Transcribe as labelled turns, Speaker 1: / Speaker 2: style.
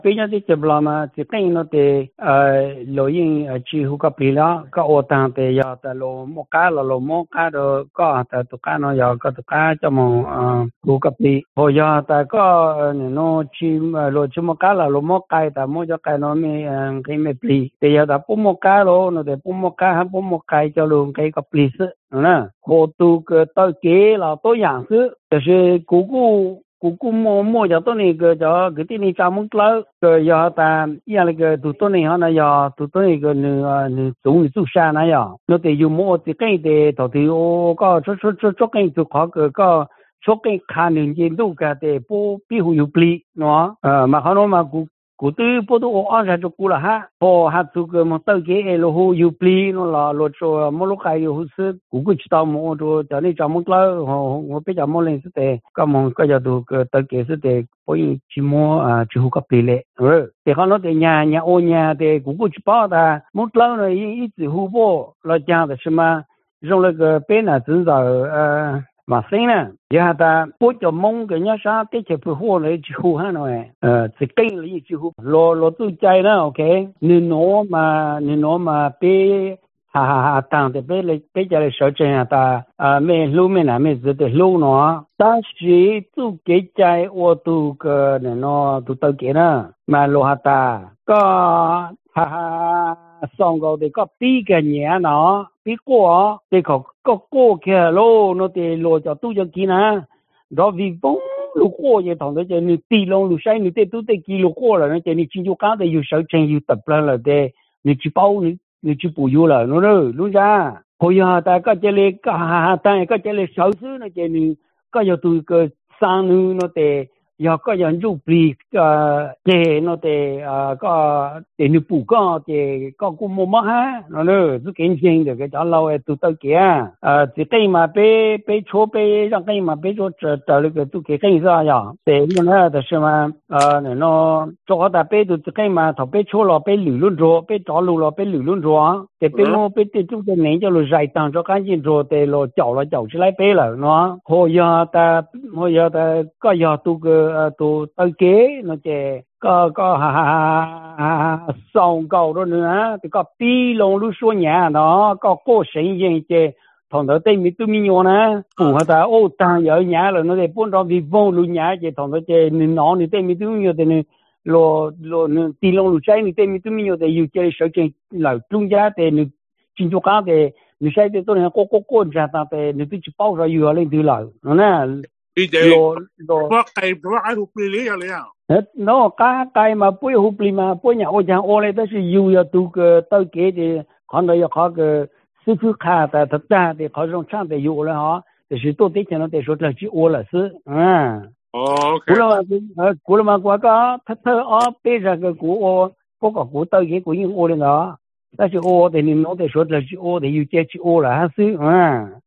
Speaker 1: bây giờ thì chụp làm mà chỉ cái nó thì nội dung chỉ hút cái bì đó cái ô tang thì giờ tại lô một cá rồi có tại tụ cá nó giờ có tụ cá cho mà hút cái bì hồi giờ tại có nó chỉ lô chỉ một cá là lô một cái tại mỗi cho cái nó mới cái mấy bì thì giờ tại bốn một cá rồi nó thì bốn một cá hay bốn một cái cho luôn cái bì sự nè hồ tu cái tới kế là tối dạng sự thì cú mua cho tôi này cái cho cái tin này chăm mốt lâu cái giờ ta giờ là cái tụi tôi này họ này giờ tụi tôi này cái nửa chúng su sa này giờ nó thì dùng mua thì cái thì thầu thì có số cái tụi họ có số cái khả năng gì đâu cái thì bố bị hủy bị nó mà họ nói mà cú tư bố tôi ở ra cho cú là ha hạt tụi cái mà tới cái lô hủy bị nó là lô cho mua lúc cái hủy sự cú chỉ tao mua cho nên chăm mốt lâu họ bây giờ mua lên sẽ cái mà cái giờ tụi cái tới cái sẽ bây chỉ mua chỉ hút cái bì lệ thì họ nói thì nhà ô nhà thì cú chỉ bảo ta mốt lâu rồi ít chỉ hút bộ là chẳng là什么用那个边呢至少mà sinh nè, giờ ta bố cho mong cái nhá sao cái chế phụ hồ này chỉ hú ha nói, chỉ cây là chỉ hú, lo tu chạy đó, ok, nên nó mà bé tăng thì bé chạy sở trường ta, mấy lúa mấy nào mấy giờ thì lúa nó, ta chỉ tu cái chạy ô tu cái nó tu tàu kia nè, mà lo ta có xong rồi thì có bí cái nhà nó bí qua thì có qua kia lô nó thì lô cho tôi cho kia nè đó vì vốn lô qua vậy thằng đó cho nên tì lông lô sai nên tôi kỳ lô qua là nó cho nên chính chủ cá thì yêu sở trường yêu tập là để nên chỉ bao nên chỉ bù yêu là nó rồi luôn ra hồi giờ ta có chơi lê ta có chơi lê sáu thứ nó cho nên có giờ tôi cái sang nữa nó thì giờ có giờ giúp bì chế nó thì có để nước bù có thì có cũng mua ha nó nữa giúp kinh doanh được cái cho lâu ấy tụi tao kia thì cái mà bé chỗ bé让cái mà bé chỗ trở cái tụi cái ra ya thì nó là什么nó chỗ ta bé tụi cái mà thằng bé chỗ là bé lử luôn rồi bé trả lù là bé lử luôn rồi thì bé mua bé thì chúng ta nên cho nó giải tăng cho cái gì rồi thì nó chảo chỉ lấy bé là nó hồi giờ ta có giờ tụi tụi tới kế nó chè có sòng cầu đó nữa thì có pi lông lu số nhà nó có cô sinh viên chè thằng đó tên mi tu mi nhon nè phụ họ ta ô ta ở nhà rồi nó để bốn trăm vì vong lu nhà chè thằng đó chè nó ni tên mi tu mi nhon thì lo ti lông lu trái ni tên mi tu mi nhon thì yêu chè sở chè là trung giá thì chính chủ cá thì sai thì tôi này có ra ta thì tôi chỉ bao ra yêu lên từ lời nó nè
Speaker 2: đi chơi có cái hụt lý lý rồi à
Speaker 1: nó cái mà bôi hụt lý mà bôi nhà ô chẳng ô này đó là yêu ya tu cái tới cái thì còn đây có cái sư phụ khai tại thật ra thì họ dùng sang để yêu là họ thì sự tôi thấy nó để số là chỉ ô là sư
Speaker 2: ok
Speaker 1: cú là mà qua có thật ở bây giờ cái cú ô có cú tới cái cú những ô này đó đó là ô thì nó để số là chỉ ô để yêu chơi chỉ ô là sư